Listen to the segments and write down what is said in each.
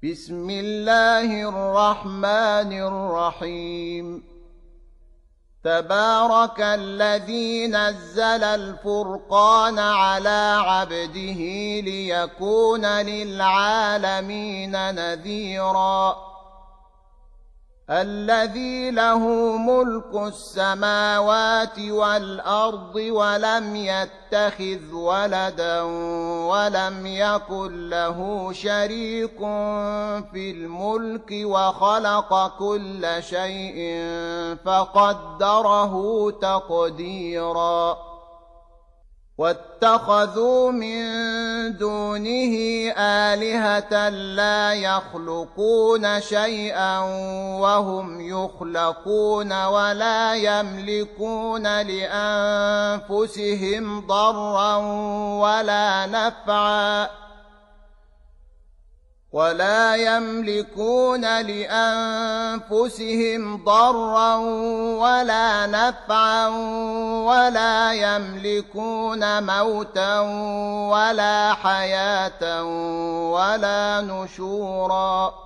بسم الله الرحمن الرحيم تبارك الذي نزل الفرقان على عبده ليكون للعالمين نذيرا الذي له ملك السماوات والأرض ولم يتخذ ولدا ولم يكن له شريك في الملك وخلق كل شيء فقدره تقديرا واتخذوا من دونه آلهة لا يخلقون شيئا وهم يخلقون ولا يملكون لأنفسهم ضرا ولا نفعا ولا يملكون لأنفسهم ضرا ولا نفعا ولا يملكون موتا ولا حياة ولا نشورا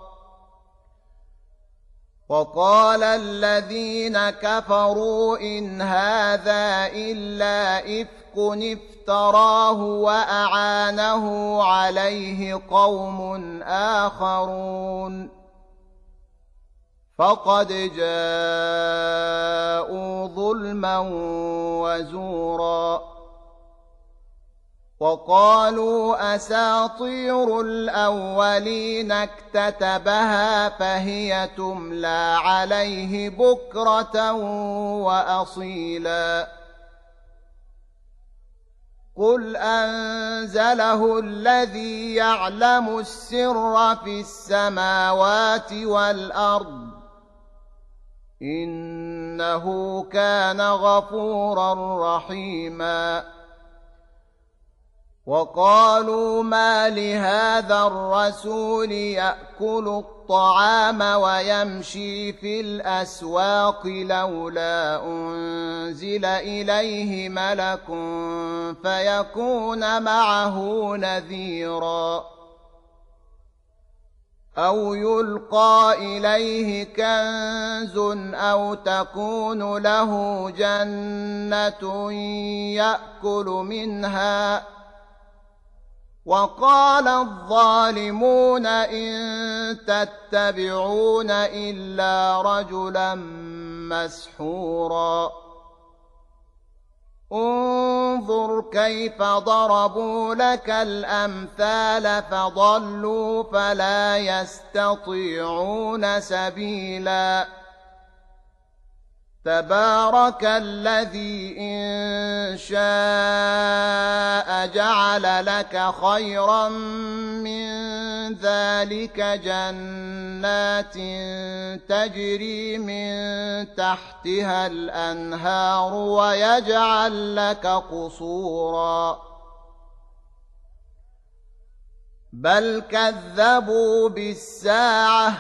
وقال الذين كفروا إن هذا إلا إفك افتراه وأعانه عليه قوم آخرون فقد جاءوا ظلما وزورا وقالوا أساطير الأولين اكتتبها فهي تملى عليه بكرة وأصيلا قل أنزله الذي يعلم السر في السماوات والأرض إنه كان غفورا رحيما وقالوا ما لهذا الرسول يأكل الطعام ويمشي في الأسواق لولا أنزل إليه ملك فيكون معه نذيرا أو يلقى إليه كنز أو تكون له جنة يأكل منها وقال الظالمون إن تتبعون إلا رجلا مسحورا انظر كيف ضربوا لك الأمثال فضلوا فلا يستطيعون سبيلا تبارك الذي إن شاء جعل لك خيرا من ذلك جنات تجري من تحتها الأنهار ويجعل لك قصورا بل كذبوا بالساعة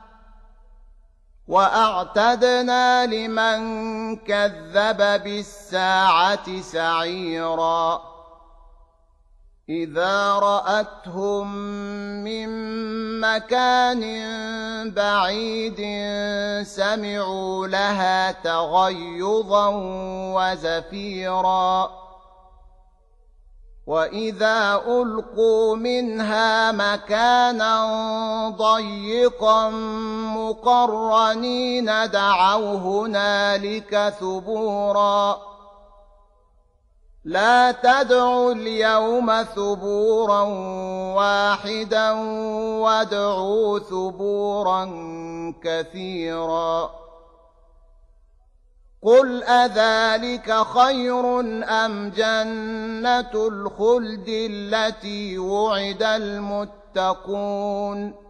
وأعتدنا لمن كذب بالساعة سعيرا إذا رأتهم من مكان بعيد سمعوا لها تغيظا وزفيرا وإذا ألقوا منها مكانا ضيقا مقرنين دعوا هنالك ثبورا لا تدعوا اليوم ثبورا واحدا وادعوا ثبورا كثيرا قل أذلك خير أم جنة الخلد التي وعد المتقون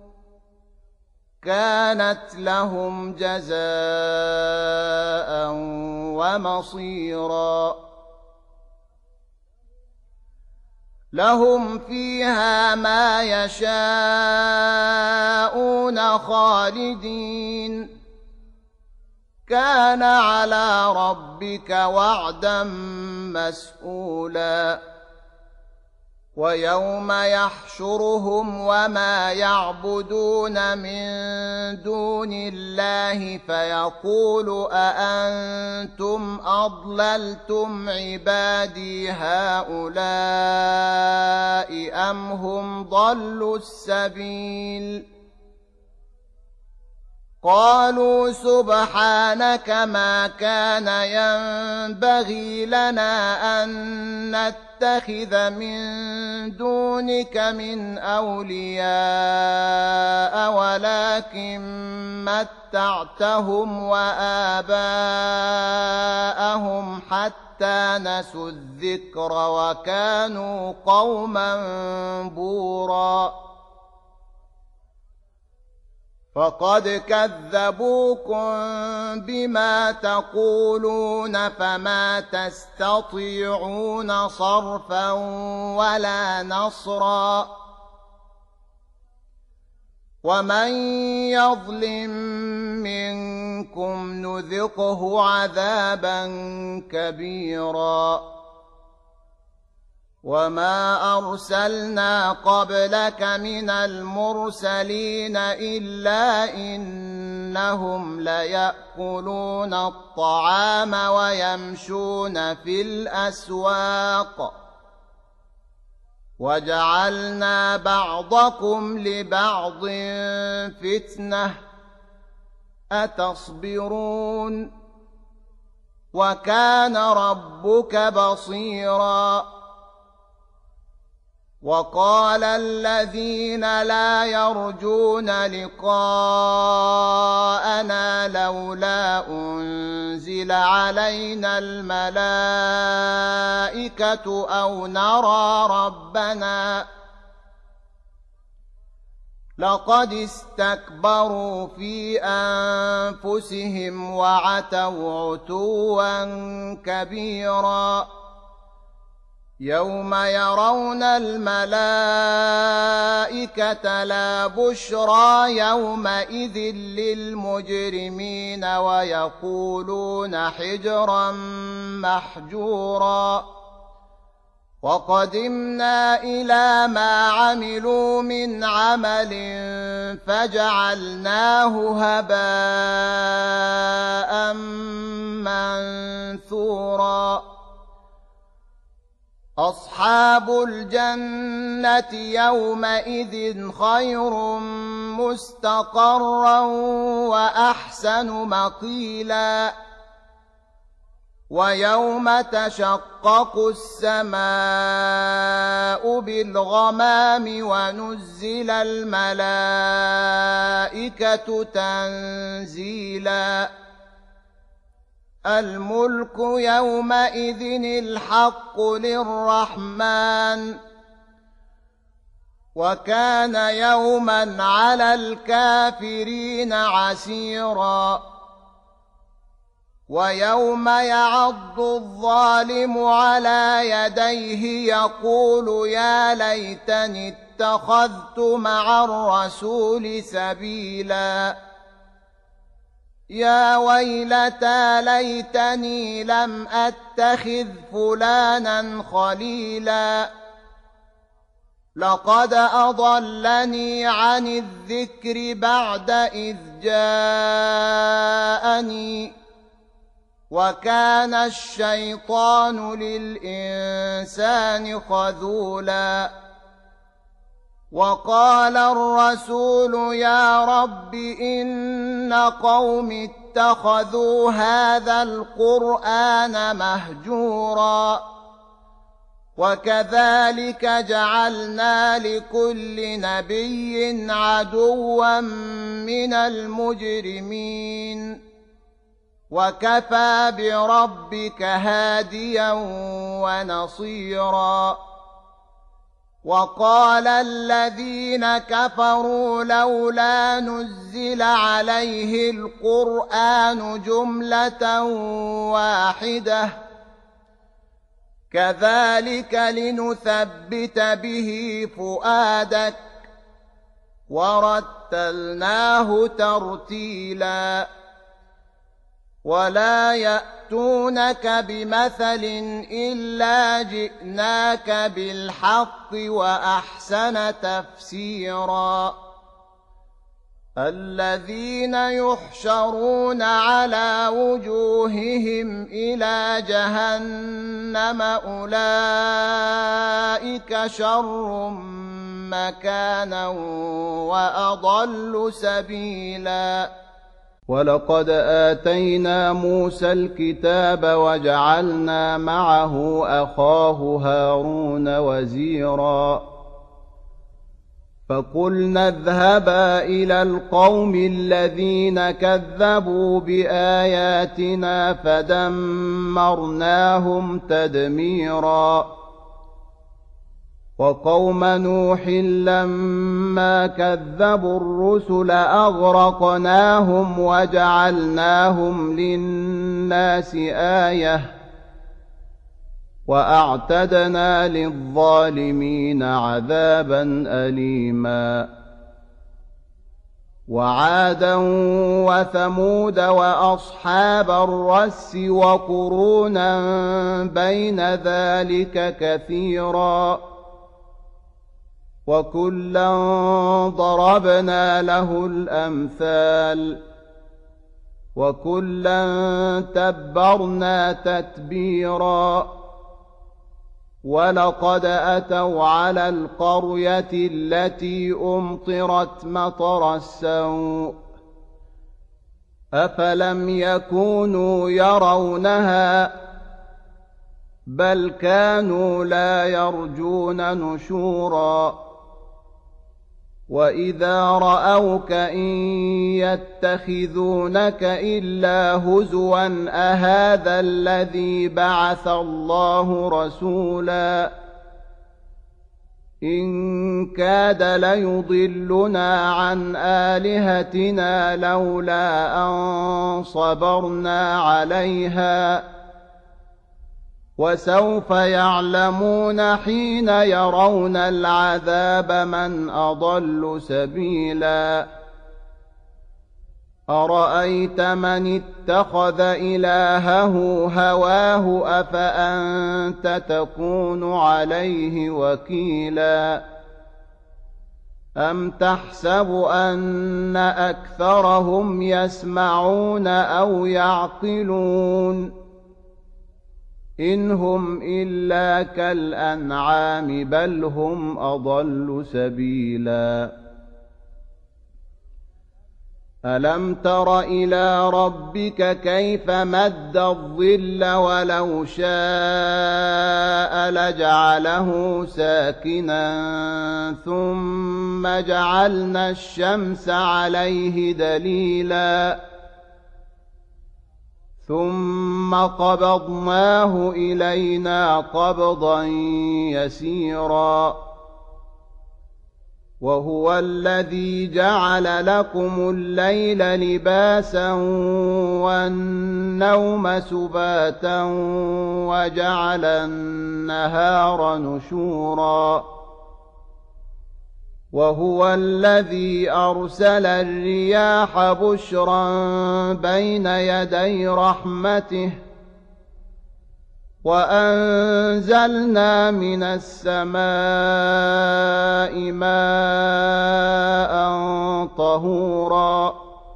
كانت لهم جزاء ومصيرا لهم فيها ما يشاءون خالدين كان على ربك وعدا مسئولا ويوم يحشرهم وما يعبدون من دون الله فيقول أأنتم أضللتم عبادي هؤلاء أم هم ضلوا السبيل قالوا سبحانك ما كان ينبغي لنا أن نتخذ من دونك من أولياء ولكن متعتهم وآباءهم حتى نسوا الذكر وكانوا قوما بورا فقد كذبوكم بما تقولون فما تستطيعون صرفا ولا نصرا ومن يظلم منكم نذقه عذابا كبيرا وما أرسلنا قبلك من المرسلين إلا إنهم ليأكلون الطعام ويمشون في الأسواق وجعلنا بعضكم لبعض فتنة أتصبرون وكان ربك بصيراً وقال الذين لا يرجون لقاءنا لولا أنزل علينا الملائكة أو نرى ربنا لقد استكبروا في أنفسهم وعتوا عتوا كبيرا يوم يرون الملائكة لا بشرى يومئذ للمجرمين ويقولون حجرا محجورا وقدمنا إلى ما عملوا من عمل فجعلناه هباء منثورا أصحاب الجنة يومئذ خير مستقرا وأحسن مقيلا ويوم تشقق السماء بالغمام ونزل الملائكة تنزيلا الملك يومئذ الحق للرحمن وكان يوما على الكافرين عسيرا ويوم يعض الظالم على يديه يقول يا ليتني اتخذت مع الرسول سبيلا يا ويلتى ليتني لم أتخذ فلانا خليلا لقد أضلني عن الذكر بعد إذ جاءني وكان الشيطان للإنسان خذولا وقال الرسول يا رب إن قوم اتخذوا هذا القرآن مهجورا وكذلك جعلنا لكل نبي عدوا من المجرمين وكفى بربك هاديا ونصيرا وقال الذين كفروا لولا نزل عليه القرآن جملة واحدة كذلك لنثبت به فؤادك ورتلناه ترتيلا ولا يأتونك بمثل إلا جئناك بالحق وأحسن تفسيرا الذين يحشرون على وجوههم إلى جهنم أولئك شر مكانا وأضل سبيلا ولقد آتينا موسى الكتاب وجعلنا معه أخاه هارون وزيرا فقلنا اذهبا إلى القوم الذين كذبوا بآياتنا فدمرناهم تدميرا وقوم نوح لما كذبوا الرسل أغرقناهم وجعلناهم للناس آية وأعتدنا للظالمين عذابا أليما وعادا وثمود وأصحاب الرس وقرونا بين ذلك كثيرا وكلا ضربنا له الأمثال وكلا تبرنا تتبيرا ولقد أتوا على القرية التي أمطرت مطر السوء أفلم يكونوا يرونها بل كانوا لا يرجون نشورا وإذا رأوك إن يتخذونك إلا هزوا أهذا الذي بعث الله رسولا إن كاد ليضلنا عن آلهتنا لولا أن صبرنا عليها وسوف يعلمون حين يرون العذاب من أضل سبيلا أرأيت من اتخذ إلهه هواه أفأنت تكون عليه وكيلا أم تحسب أن أكثرهم يسمعون أو يعقلون إن هم إلا كالأنعام بل هم أضل سبيلا ألم تر إلى ربك كيف مد الظل ولو شاء لجعله ساكنا ثم جعلنا الشمس عليه دليلا ثم قبضناه إلينا قبضا يسيرا وهو الذي جعل لكم الليل لباسا والنوم سباتا وجعل النهار نشورا وهو الذي أرسل الرياح بشرا بين يدي رحمته وأنزلنا من السماء ماء طهورا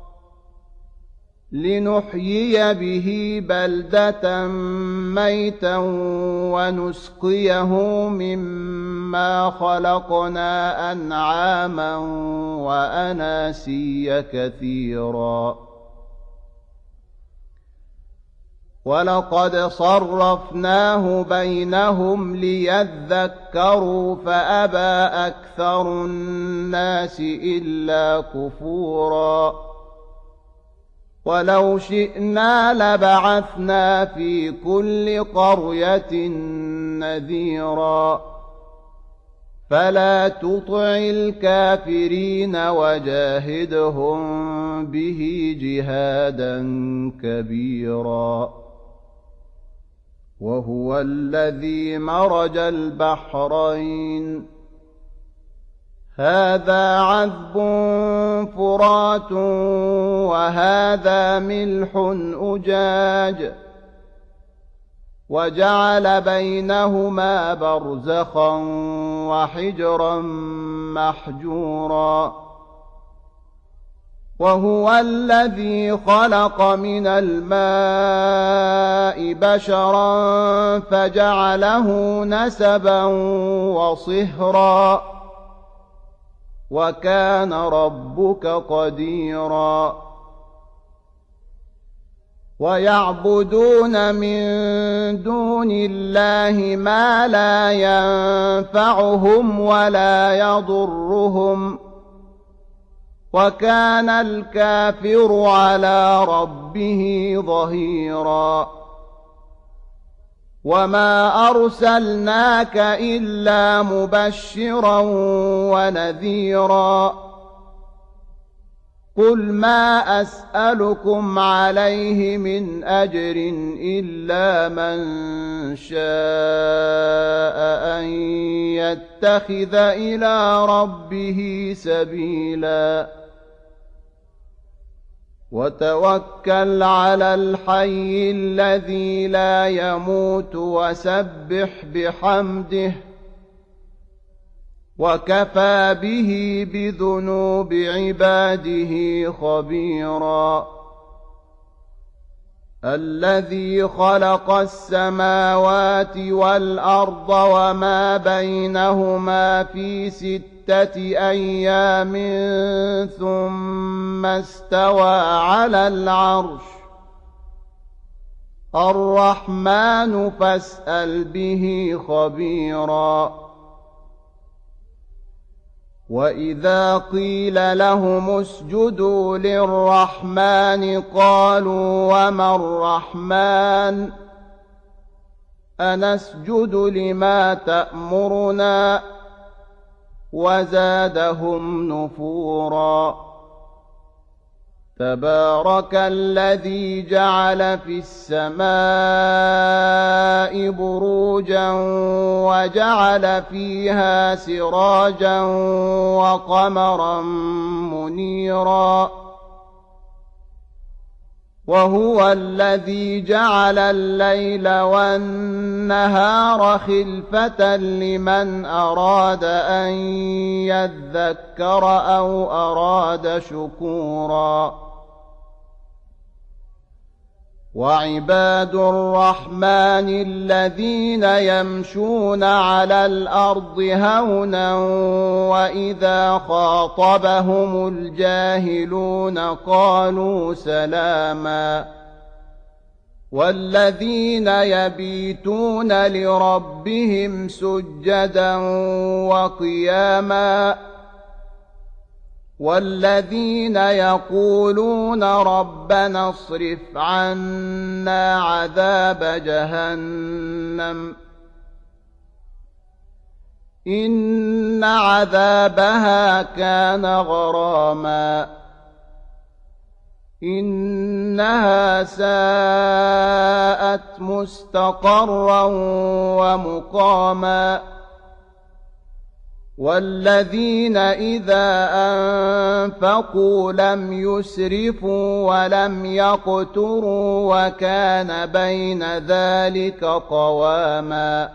لنحيي به بلدة ميتا ونسقيه مما خلقنا أنعاما وأناسيا كثيرا ولقد صرفناه بينهم ليذكروا فأبى أكثر الناس إلا كفورا ولو شئنا لبعثنا في كل قرية نذيرا فلا تطع الكافرين وجاهدهم به جهادا كبيرا وهو الذي مرج البحرين هذا عذب فرات وهذا ملح أجاج وجعل بينهما برزخا وحجرا محجورا وهو الذي خلق من الماء بشرا فجعله نسبا وصهرا وكان ربك قديرا ويعبدون من دون الله ما لا ينفعهم ولا يضرهم وكان الكافر على ربه ظهيرا وما أرسلناك إلا مبشرا ونذيرا قل ما أسألكم عليه من أجر إلا من شاء أن يتخذ إلى ربه سبيلا وتوكل على الحي الذي لا يموت وسبح بحمده وكفى به بذنوب عباده خبيرا الذي خلق السماوات والأرض وما بينهما في 6 أيام ثم استوى على العرش الرحمن فاسأل به خبيرا وإذا قيل لهم اسجدوا للرحمن قالوا وما الرحمن أنسجد لما تأمرنا وزادهم نفورا تبارك الذي جعل في السماء بروجا وجعل فيها سراجا وقمرا منيرا وهو الذي جعل الليل والنهار خلفة لمن أراد أن يذكر أو أراد شكورا وعباد الرحمن الذين يمشون على الأرض هونا وإذا خاطبهم الجاهلون قالوا سلاما والذين يبيتون لربهم سجدا وقياما والذين يقولون ربنا اصرف عنا عذاب جهنم إن عذابها كان غراما إنها ساءت مستقرا ومقاما والذين إذا أنفقوا لم يسرفوا ولم يقتروا وكان بين ذلك قواما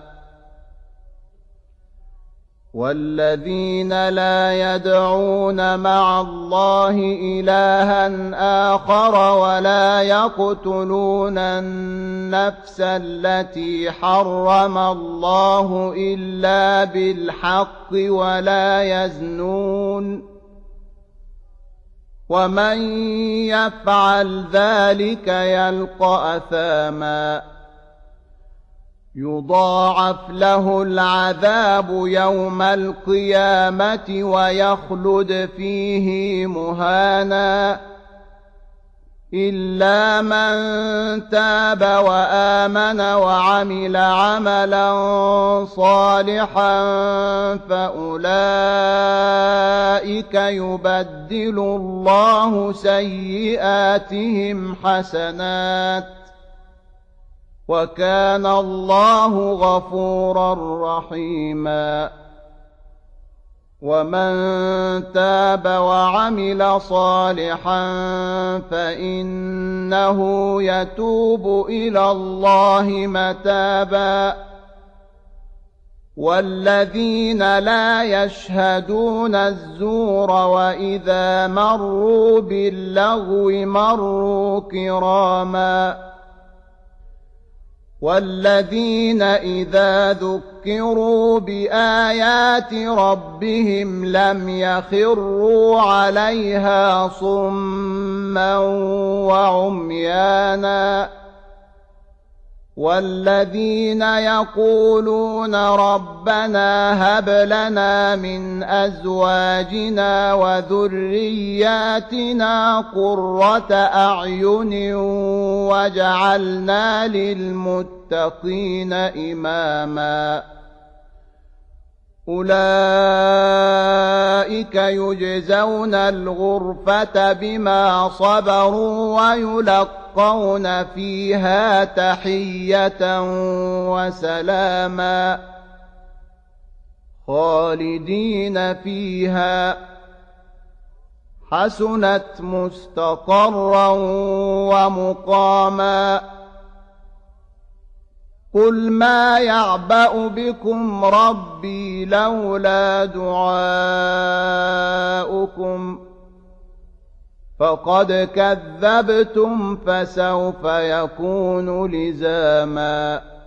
والذين لا يدعون مع الله إلها آخر ولا يقتلون النفس التي حرم الله إلا بالحق ولا يزنون ومن يفعل ذلك يلقى أثاما يضاعف له العذاب يوم القيامة ويخلد فيه مهانا إلا من تاب وآمن وعمل عملا صالحا فأولئك يبدل الله سيئاتهم حسنات وكان الله غفورا رحيما ومن تاب وعمل صالحا فإنه يتوب إلى الله متابا والذين لا يشهدون الزور وإذا مروا باللغو مروا كراما والذين إذا ذكروا بآيات ربهم لم يخروا عليها صما وعميانا والذين يقولون ربنا هب لنا من أزواجنا وذرياتنا قرة أعين واجعلنا للمتقين إماما أولئك يجزون الغرفة بما صبروا ويلقون فيها تحية وسلاما خالدين فيها حسنت مستقرا ومقاما قل ما يعبأ بكم ربي لولا دعاؤكم فقد كذبتم فسوف يكون لزاما